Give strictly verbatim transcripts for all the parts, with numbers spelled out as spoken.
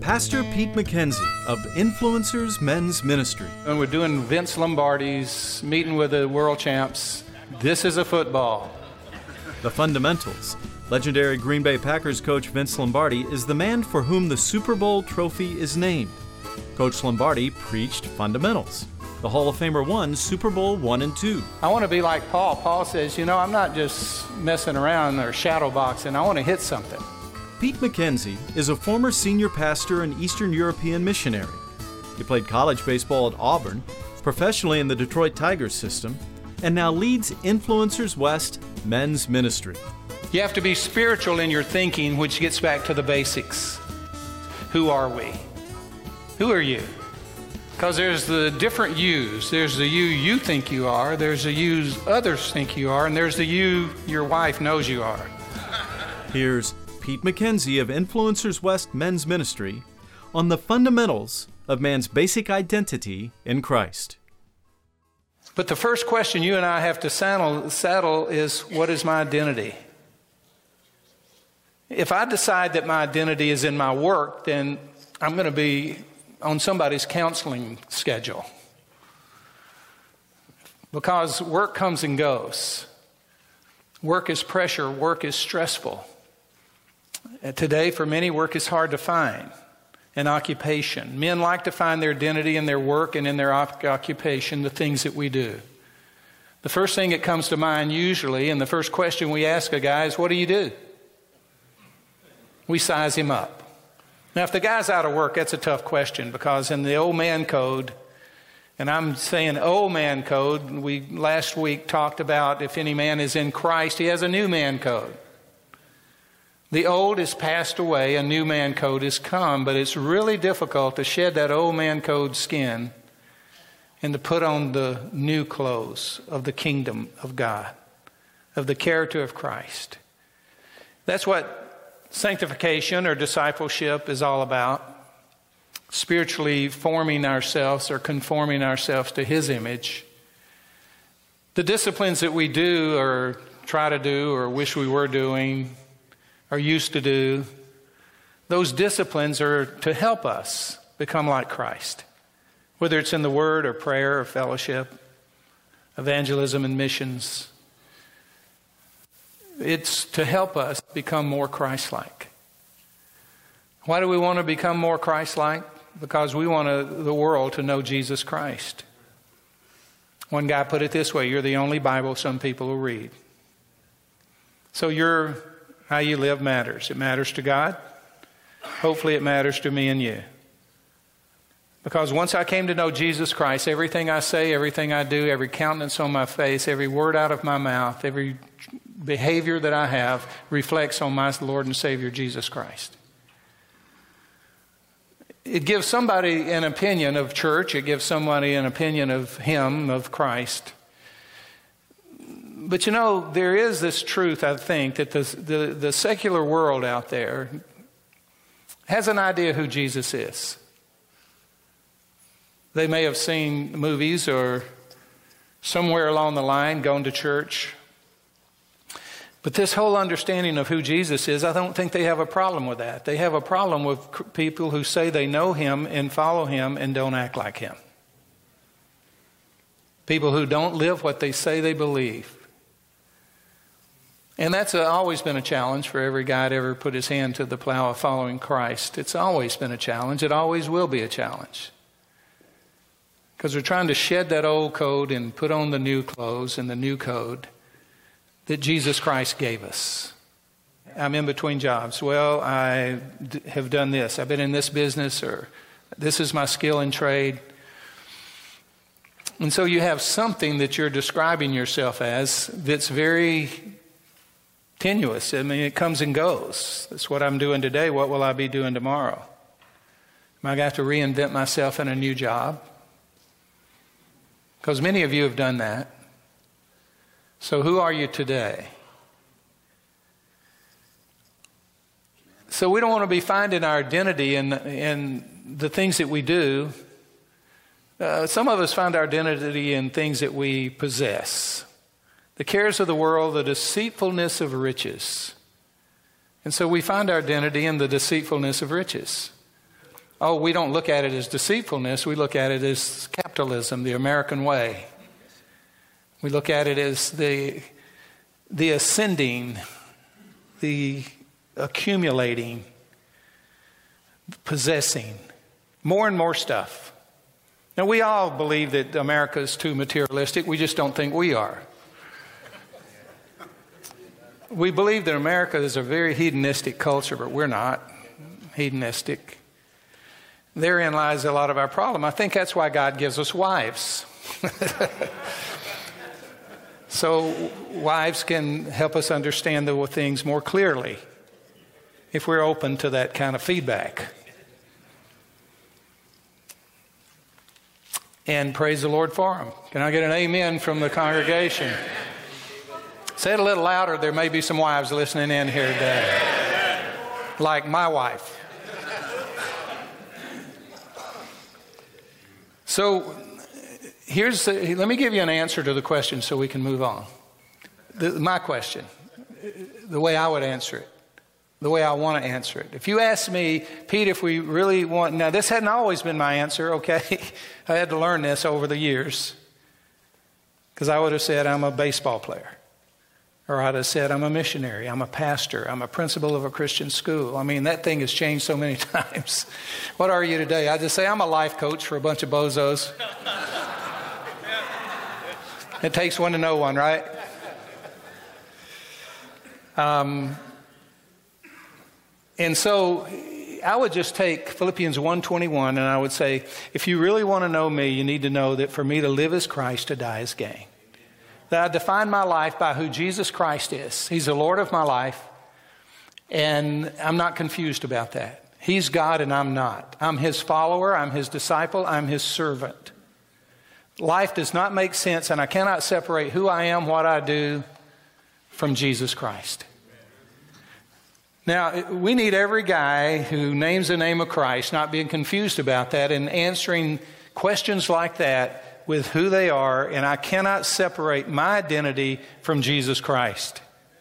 Pastor Pete McKenzie of Influencers Men's Ministry. When we're doing Vince Lombardi's meeting with the world champs, this is a football. The Fundamentals. Legendary Green Bay Packers coach Vince Lombardi is the man for whom the Super Bowl trophy is named. Coach Lombardi preached fundamentals. The Hall of Famer won Super Bowl one and two. I want to be like Paul. Paul says, you know, I'm not just messing around or shadow boxing. I want to hit something. Pete McKenzie is a former senior pastor and Eastern European missionary. He played college baseball at Auburn, professionally in the Detroit Tigers system, and now leads Influencers West Men's Ministry. You have to be spiritual in your thinking, which gets back to the basics. Who are we? Who are you? Because there's the different yous. There's the you you think you are, there's the yous others think you are, and there's the you your wife knows you are. Here's Pete McKenzie of Influencers West Men's Ministry on the fundamentals of man's basic identity in Christ. But the first question you and I have to saddle, saddle is, what is my identity? If I decide that my identity is in my work, then I'm going to be on somebody's counseling schedule. Because work comes and goes. Work is pressure. Work is stressful. Today, for many, work is hard to find. An occupation. Men like to find their identity in their work and in their occupation, the things that we do. The first thing that comes to mind usually, and the first question we ask a guy is, what do you do? We size him up. Now, if the guy's out of work, that's a tough question, because in the old man code, and I'm saying old man code, we last week talked about if any man is in Christ, he has a new man code. The old is passed away, a new man code has come, but it's really difficult to shed that old man code skin and to put on the new clothes of the kingdom of God, of the character of Christ. That's what sanctification or discipleship is all about. Spiritually forming ourselves or conforming ourselves to His image. The disciplines that we do or try to do or wish we were doing or used to do, those disciplines are to help us become like Christ. Whether it's in the Word or prayer or fellowship, evangelism and missions. It's to help us become more Christ-like. Why do we want to become more Christ-like? Because we want to, the world to know Jesus Christ. One guy put it this way, you're the only Bible some people will read. So your, how you live matters. It matters to God. Hopefully it matters to me and you. Because once I came to know Jesus Christ, everything I say, everything I do, every countenance on my face, every word out of my mouth, every behavior that I have reflects on my Lord and Savior Jesus Christ. It gives somebody an opinion of church. It gives somebody an opinion of Him, of Christ. But you know, there is this truth, I think, that the, the, the secular world out there has an idea who Jesus is. They may have seen movies or somewhere along the line gone to church. But this whole understanding of who Jesus is, I don't think they have a problem with that. They have a problem with people who say they know Him and follow Him and don't act like Him. People who don't live what they say they believe. And that's a, always been a challenge for every guy to ever put his hand to the plow of following Christ. It's always been a challenge. It always will be a challenge. Because we're trying to shed that old code and put on the new clothes and the new code that Jesus Christ gave us. I'm in between jobs. Well, I d- have done this. I've been in this business, or this is my skill and trade. And so you have something that you're describing yourself as that's very tenuous. I mean, it comes and goes. That's what I'm doing today. What will I be doing tomorrow? Am I going to have to reinvent myself in a new job? Because many of you have done that. So who are you today? So we don't want to be finding our identity in, in the things that we do. Uh, some of us find our identity in things that we possess. The cares of the world, the deceitfulness of riches. And so we find our identity in the deceitfulness of riches. Oh, we don't look at it as deceitfulness. We look at it as capitalism, the American way. We look at it as the, the ascending, the accumulating, possessing, more and more stuff. Now, we all believe that America is too materialistic. We just don't think we are. We believe that America is a very hedonistic culture, but we're not hedonistic. Therein lies a lot of our problem. I think that's why God gives us wives. So wives can help us understand the things more clearly if we're open to that kind of feedback. And praise the Lord for them. Can I get an amen from the congregation? Say it a little louder. There may be some wives listening in here today. Like my wife. So here's the, let me give you an answer to the question so we can move on. The, my question, the way I would answer it, the way I want to answer it. If you ask me, Pete, if we really want, now this hadn't always been my answer, okay? I had to learn this over the years. Because I would have said I'm a baseball player. Or I'd have said I'm a missionary, I'm a pastor, I'm a principal of a Christian school. I mean, that thing has changed so many times. What are you today? I just say I'm a life coach for a bunch of bozos. It takes one to know one, right? Um, and so I would just take Philippians one twenty-one and I would say, if you really want to know me, you need to know that for me to live is Christ, to die is gain. That I define my life by who Jesus Christ is. He's the Lord of my life, and I'm not confused about that. He's God and I'm not. I'm His follower, I'm His disciple, I'm His servant. Life does not make sense, and I cannot separate who I am, what I do, from Jesus Christ. Now, we need every guy who names the name of Christ not being confused about that and answering questions like that with who they are, and I cannot separate my identity from Jesus Christ.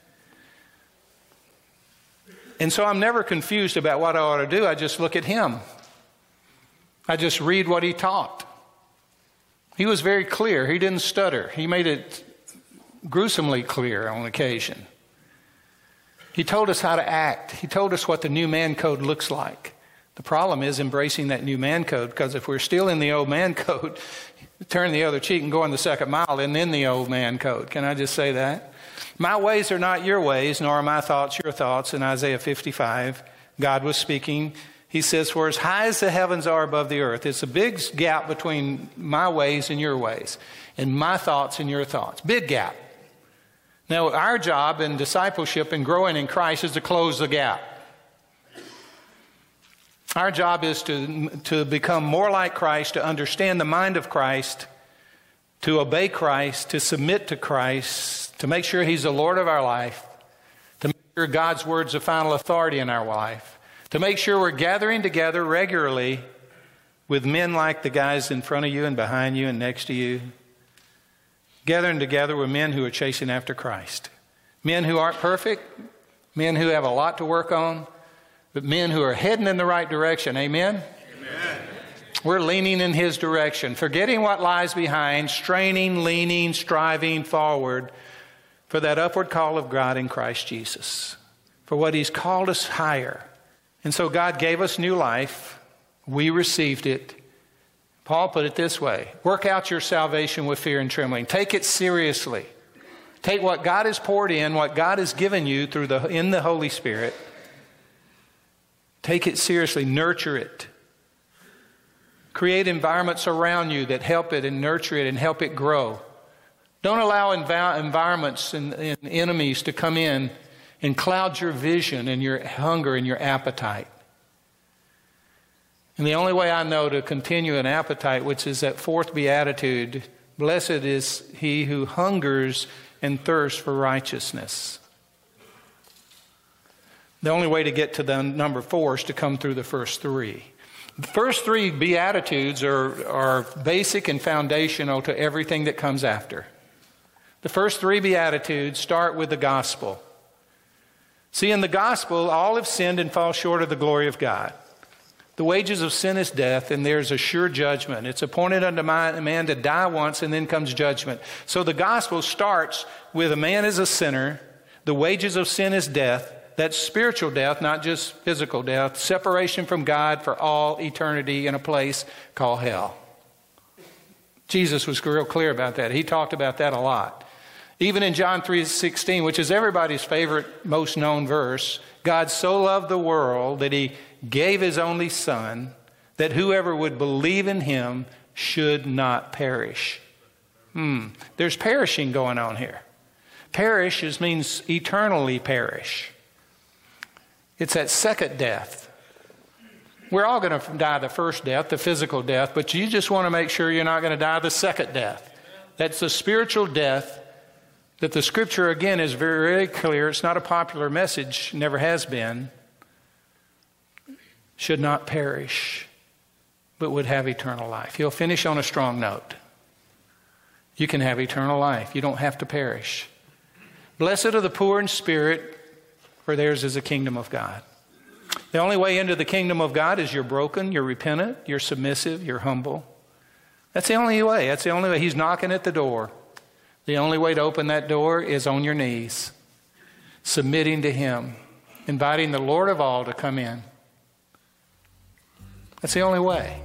And so I'm never confused about what I ought to do. I just look at Him. I just read what He taught. He was very clear. He didn't stutter. He made it gruesomely clear on occasion. He told us how to act. He told us what the new man code looks like. The problem is embracing that new man code, because if we're still in the old man code, turn the other cheek and go on the second mile and in the old man code. Can I just say that? My ways are not your ways, nor are my thoughts your thoughts. In Isaiah fifty-five, God was speaking. He says, for as high as the heavens are above the earth, it's a big gap between my ways and your ways, and my thoughts and your thoughts. Big gap. Now, our job in discipleship and growing in Christ is to close the gap. Our job is to, to become more like Christ, to understand the mind of Christ, to obey Christ, to submit to Christ, to make sure He's the Lord of our life, to make sure God's Word's the final authority in our life, to make sure we're gathering together regularly with men like the guys in front of you and behind you and next to you, gathering together with men who are chasing after Christ, men who aren't perfect, men who have a lot to work on, but men who are heading in the right direction. Amen? Amen. We're leaning in His direction, forgetting what lies behind, straining, leaning, striving forward for that upward call of God in Christ Jesus, for what He's called us higher. And so God gave us new life. We received it. Paul put it this way: work out your salvation with fear and trembling. Take it seriously. Take what God has poured in, what God has given you through the in the Holy Spirit. Take it seriously. Nurture it. Create environments around you that help it and nurture it and help it grow. Don't allow env- environments and, and enemies to come in and cloud your vision and your hunger and your appetite. And the only way I know to continue an appetite, which is that fourth beatitude, blessed is he who hungers and thirsts for righteousness. The only way to get to the number four is to come through the first three. The first three beatitudes are, are basic and foundational to everything that comes after. The first three beatitudes start with the gospel. See, in the gospel, all have sinned and fall short of the glory of God. The wages of sin is death, and there's a sure judgment. It's appointed unto man to die once, and then comes judgment. So the gospel starts with a man is a sinner. The wages of sin is death. That's spiritual death, not just physical death. Separation from God for all eternity in a place called hell. Jesus was real clear about that. He talked about that a lot. Even in John three sixteen, which is everybody's favorite, most known verse, God so loved the world that he gave his only Son, that whoever would believe in him should not perish. Hmm. There's perishing going on here. Perish is, means eternally perish. It's that second death. We're all going to die the first death, the physical death, but you just want to make sure you're not going to die the second death. That's the spiritual death that the Scripture, again, is very, very clear. It's not a popular message, never has been. Should not perish, but would have eternal life. He'll finish on a strong note. You can have eternal life. You don't have to perish. Blessed are the poor in spirit, for theirs is the kingdom of God. The only way into the kingdom of God is you're broken, you're repentant, you're submissive, you're humble. That's the only way. That's the only way. He's knocking at the door. The only way to open that door is on your knees, submitting to him, inviting the Lord of all to come in. That's the only way.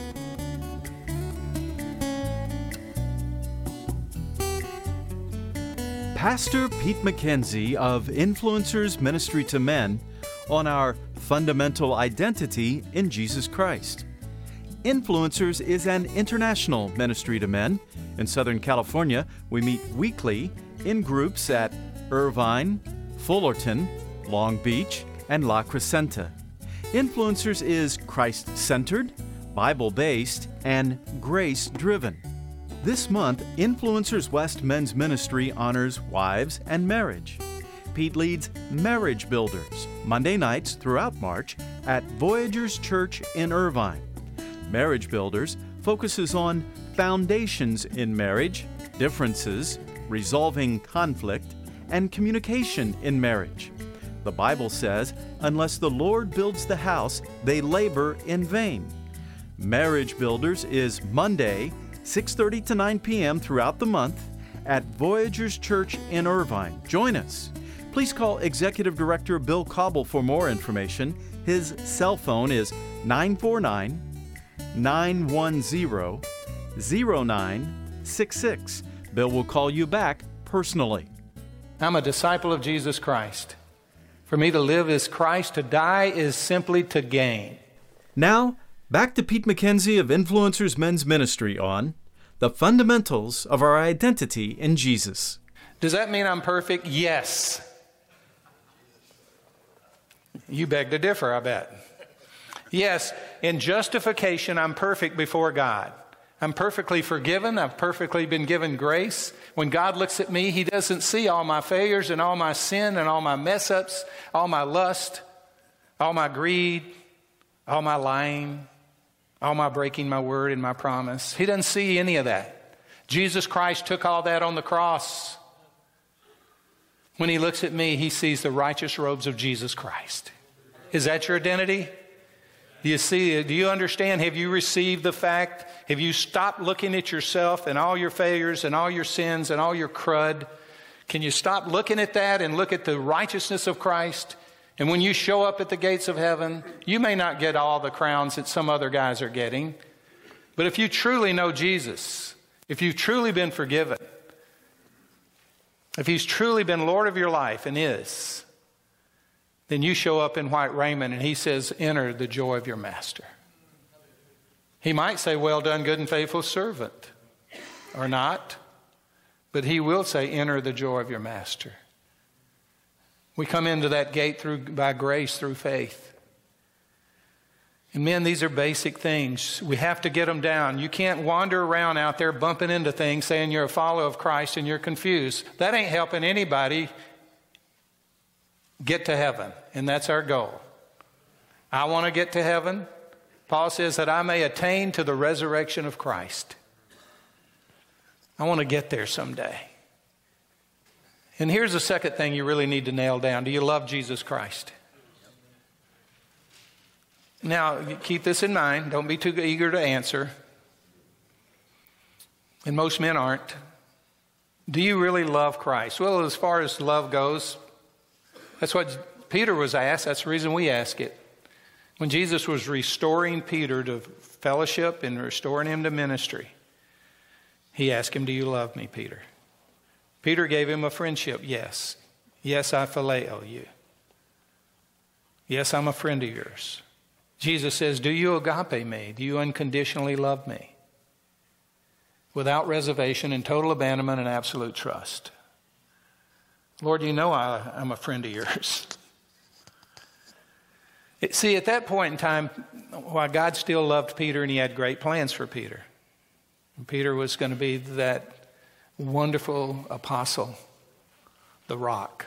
Pastor Pete McKenzie of Influencers Ministry to Men on our fundamental identity in Jesus Christ. Influencers is an international ministry to men. In Southern California, we meet weekly in groups at Irvine, Fullerton, Long Beach, and La Crescenta. Influencers is Christ-centered, Bible-based, and grace-driven. This month, Influencers West Men's Ministry honors wives and marriage. Pete leads Marriage Builders, Monday nights throughout March at Voyagers Church in Irvine. Marriage Builders focuses on foundations in marriage, differences, resolving conflict, and communication in marriage. The Bible says, unless the Lord builds the house, they labor in vain. Marriage Builders is Monday, six thirty to nine p.m. throughout the month at Voyagers Church in Irvine. Join us. Please call Executive Director Bill Cobble for more information. His cell phone is nine four nine, nine one zero, zero nine six six. Bill will call you back personally. I'm a disciple of Jesus Christ. For me to live is Christ, to die is simply to gain. Now, back to Pete McKenzie of Influencers Men's Ministry on the fundamentals of our identity in Jesus. Does that mean I'm perfect? Yes. You beg to differ, I bet. Yes, in justification, I'm perfect before God. I'm perfectly forgiven. I've perfectly been given grace. When God looks at me, he doesn't see all my failures and all my sin and all my mess-ups, all my lust, all my greed, all my lying, all my breaking my word and my promise. He doesn't see any of that. Jesus Christ took all that on the cross. When he looks at me, he sees the righteous robes of Jesus Christ. Is that your identity? Do you see, do you understand? Have you received the fact? Have you stopped looking at yourself and all your failures and all your sins and all your crud? Can you stop looking at that and look at the righteousness of Christ? And when you show up at the gates of heaven, you may not get all the crowns that some other guys are getting. But if you truly know Jesus, if you've truly been forgiven, if he's truly been Lord of your life and is, then you show up in white raiment and he says, enter the joy of your master. He might say, well done, good and faithful servant, or not, but he will say, enter the joy of your master. We come into that gate through by grace, through faith. And men, these are basic things. We have to get them down. You can't wander around out there bumping into things saying you're a follower of Christ and you're confused. That ain't helping anybody get to heaven, and that's our goal. I want to get to heaven. Paul says that I may attain to the resurrection of Christ. I want to get there someday. And here's the second thing you really need to nail down. Do you love Jesus Christ? Now, keep this in mind. Don't be too eager to answer. And most men aren't. Do you really love Christ? Well, as far as love goes, that's what Peter was asked. That's the reason we ask it. When Jesus was restoring Peter to fellowship and restoring him to ministry, he asked him, do you love me, Peter? Peter gave him a friendship. Yes. Yes, I phileo you. Yes, I'm a friend of yours. Jesus says, do you agape me? Do you unconditionally love me? Without reservation, in total abandonment and absolute trust. Lord, you know I, I'm a friend of yours. It, see, at that point in time, while God still loved Peter and he had great plans for Peter. And Peter was going to be that wonderful apostle, the rock.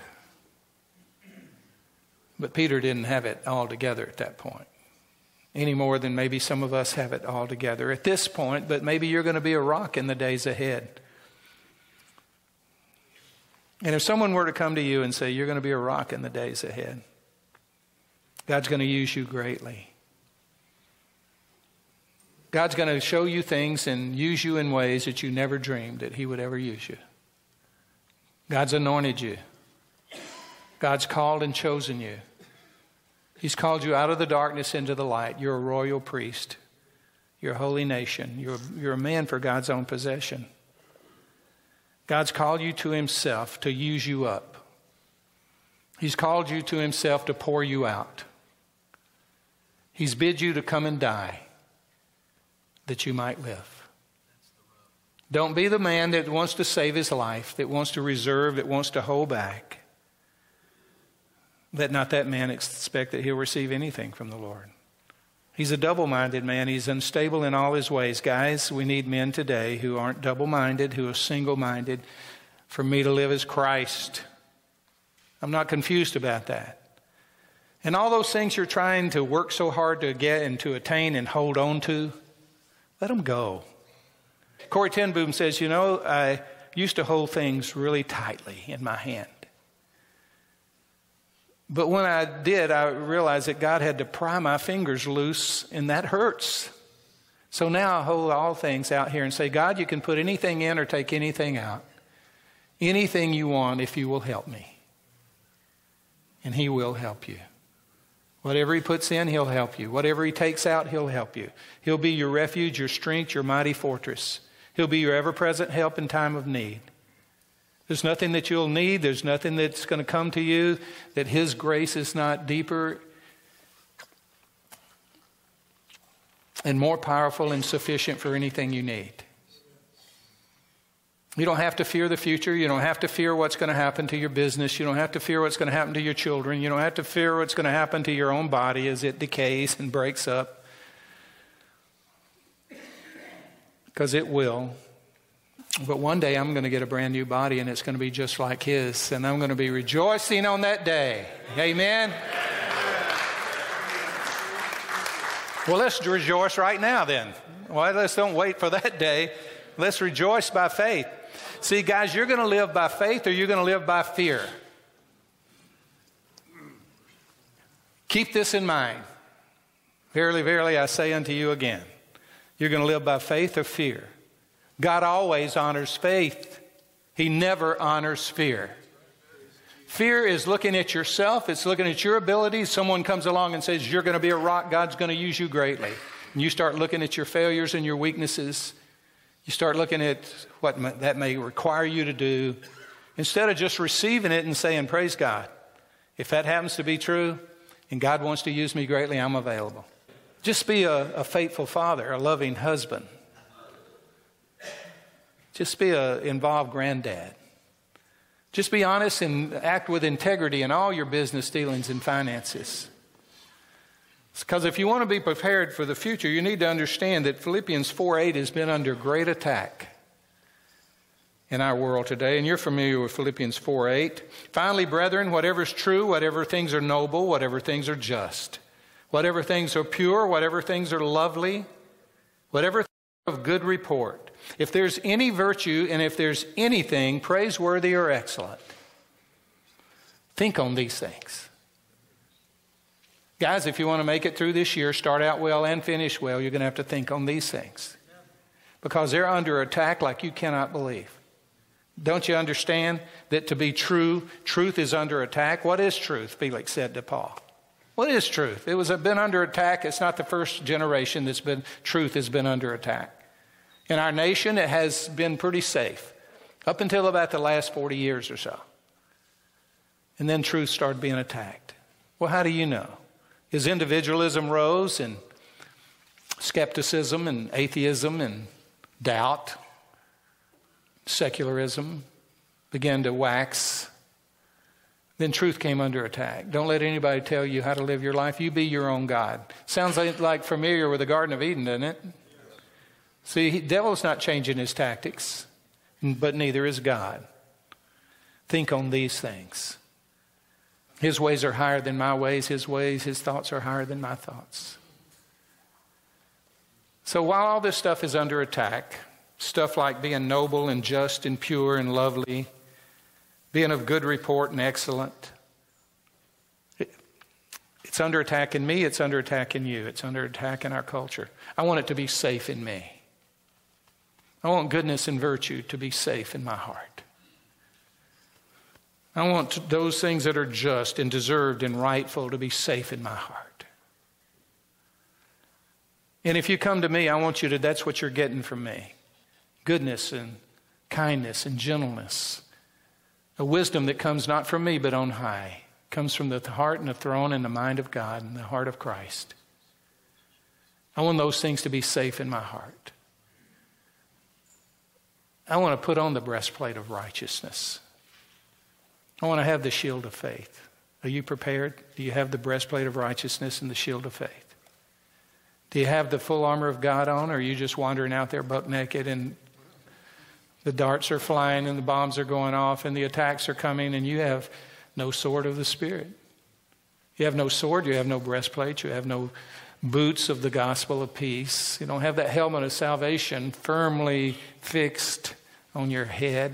But Peter didn't have it all together at that point. Any more than maybe some of us have it all together at this point, but maybe you're going to be a rock in the days ahead. And if someone were to come to you and say, you're going to be a rock in the days ahead, God's going to use you greatly. God's going to show you things and use you in ways that you never dreamed that he would ever use you. God's anointed you. God's called and chosen you. He's called you out of the darkness into the light. You're a royal priest. You're a holy nation. You're, you're a man for God's own possession. God's called you to himself to use you up. He's called you to himself to pour you out. He's bid you to come and die that you might live. Don't be the man that wants to save his life, that wants to reserve, that wants to hold back. Let not that man expect that he'll receive anything from the Lord. He's a double-minded man. He's unstable in all his ways. Guys, we need men today who aren't double-minded, who are single-minded. For me to live as Christ. I'm not confused about that. And all those things you're trying to work so hard to get and to attain and hold on to, let them go. Corrie ten Boom says, you know, I used to hold things really tightly in my hand. But when I did, I realized that God had to pry my fingers loose, and that hurts. So now I hold all things out here and say, God, you can put anything in or take anything out. Anything you want if you will help me. And he will help you. Whatever he puts in, he'll help you. Whatever he takes out, he'll help you. He'll be your refuge, your strength, your mighty fortress. He'll be your ever-present help in time of need. There's nothing that you'll need. There's nothing that's going to come to you that his grace is not deeper and more powerful and sufficient for anything you need. You don't have to fear the future. You don't have to fear what's going to happen to your business. You don't have to fear what's going to happen to your children. You don't have to fear what's going to happen to your own body as it decays and breaks up. Because it will. But one day I'm going to get a brand new body and it's going to be just like his. And I'm going to be rejoicing on that day. Amen? Well, let's rejoice right now then. Well, let's don't wait for that day. Let's rejoice by faith. See, guys, you're going to live by faith or you're going to live by fear. Keep this in mind. Verily, verily, I say unto you again. You're going to live by faith or fear. God always honors faith. He never honors fear. Fear is looking at yourself. It's looking at your abilities. Someone comes along and says, you're going to be a rock. God's going to use you greatly. And you start looking at your failures and your weaknesses. You start looking at what that may require you to do. Instead of just receiving it and saying, praise God. If that happens to be true and God wants to use me greatly, I'm available. Just be a, a faithful father, a loving husband. Just be an involved granddad. Just be honest and act with integrity in all your business dealings and finances. Because if you want to be prepared for the future, you need to understand that Philippians four eight has been under great attack in our world today. And you're familiar with Philippians four eight. Finally, brethren, whatever is true, whatever things are noble, whatever things are just, whatever things are pure, whatever things are lovely, whatever things are of good report. If there's any virtue and if there's anything praiseworthy or excellent, think on these things. Guys, if you want to make it through this year, start out well and finish well, you're going to have to think on these things. Because they're under attack like you cannot believe. Don't you understand that to be true, truth is under attack? What is truth? Felix said to Paul. What is truth? It was been under attack. It's not the first generation that's been, truth has been under attack. In our nation, it has been pretty safe up until about the last forty years or so. And then truth started being attacked. Well, how do you know? As individualism rose and skepticism and atheism and doubt, secularism began to wax, then truth came under attack. Don't let anybody tell you how to live your life. You be your own God. Sounds like, like familiar with the Garden of Eden, doesn't it? See, the devil's not changing his tactics, but neither is God. Think on these things. His ways are higher than my ways. His ways, his thoughts are higher than my thoughts. So while all this stuff is under attack, stuff like being noble and just and pure and lovely, being of good report and excellent, it, it's under attack in me, it's under attack in you, it's under attack in our culture. I want it to be safe in me. I want goodness and virtue to be safe in my heart. I want those things that are just and deserved and rightful to be safe in my heart. And if you come to me, I want you to, that's what you're getting from me. Goodness and kindness and gentleness. A wisdom that comes not from me but on high. Comes from the heart and the throne and the mind of God and the heart of Christ. I want those things to be safe in my heart. I want to put on the breastplate of righteousness. I want to have the shield of faith. Are you prepared? Do you have the breastplate of righteousness and the shield of faith? Do you have the full armor of God on, or are you just wandering out there buck naked and the darts are flying and the bombs are going off and the attacks are coming and you have no sword of the Spirit? You have no sword, you have no breastplate, you have no boots of the gospel of peace. You don't have that helmet of salvation firmly fixed on your head.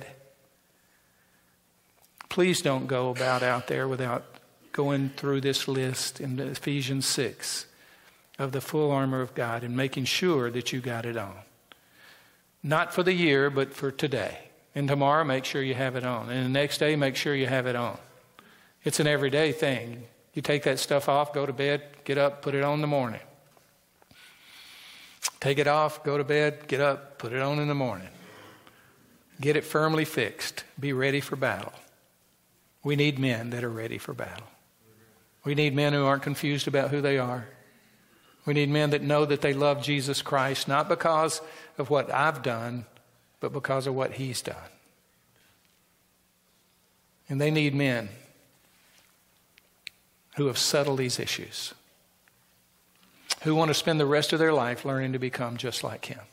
Please don't go about out there without going through this list in Ephesians six of the full armor of God and making sure that you got it on. Not for the year, but for today. And tomorrow, make sure you have it on. And the next day, make sure you have it on. It's an everyday thing. You take that stuff off, go to bed, get up, put it on in the morning. Take it off, go to bed, get up, put it on in the morning. Get it firmly fixed. Be ready for battle. We need men that are ready for battle. We need men who aren't confused about who they are. We need men that know that they love Jesus Christ, not because of what I've done, but because of what He's done. And they need men who have settled these issues, who want to spend the rest of their life learning to become just like Him.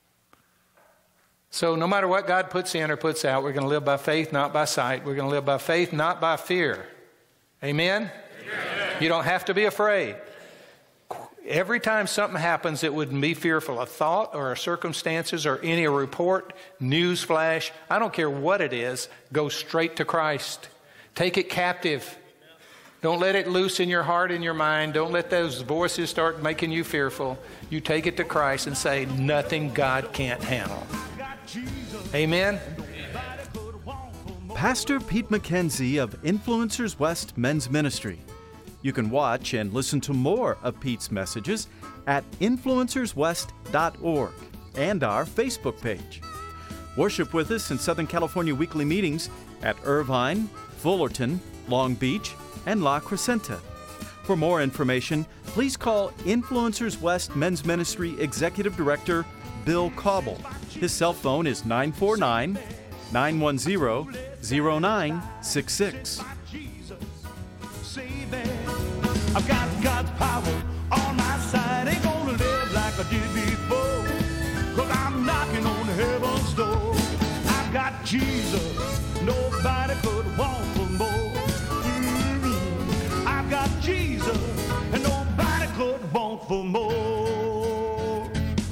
So no matter what God puts in or puts out, we're going to live by faith, not by sight. We're going to live by faith, not by fear. Amen? Amen. You don't have to be afraid. Every time something happens that wouldn't be fearful, a thought or a circumstances or any report, news flash, I don't care what it is, go straight to Christ. Take it captive. Don't let it loose in your heart and your mind. Don't let those voices start making you fearful. You take it to Christ and say, nothing God can't handle. Amen? Pastor Pete McKenzie of Influencers West Men's Ministry. You can watch and listen to more of Pete's messages at influencers west dot org and our Facebook page. Worship with us in Southern California weekly meetings at Irvine, Fullerton, Long Beach, and La Crescenta. For more information, please call Influencers West Men's Ministry Executive Director Bill Cauble. His cell phone is nine four nine, nine one zero, zero nine six six. I've got God's power on my side. Ain't gonna live like I did before, 'cause I'm knocking on heaven's door. I've got Jesus, nobody could want for more. Mm-hmm. I've got Jesus, and nobody could want for more.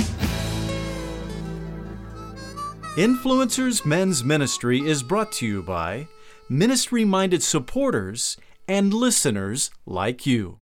Influencers Men's Ministry is brought to you by ministry-minded supporters and listeners like you.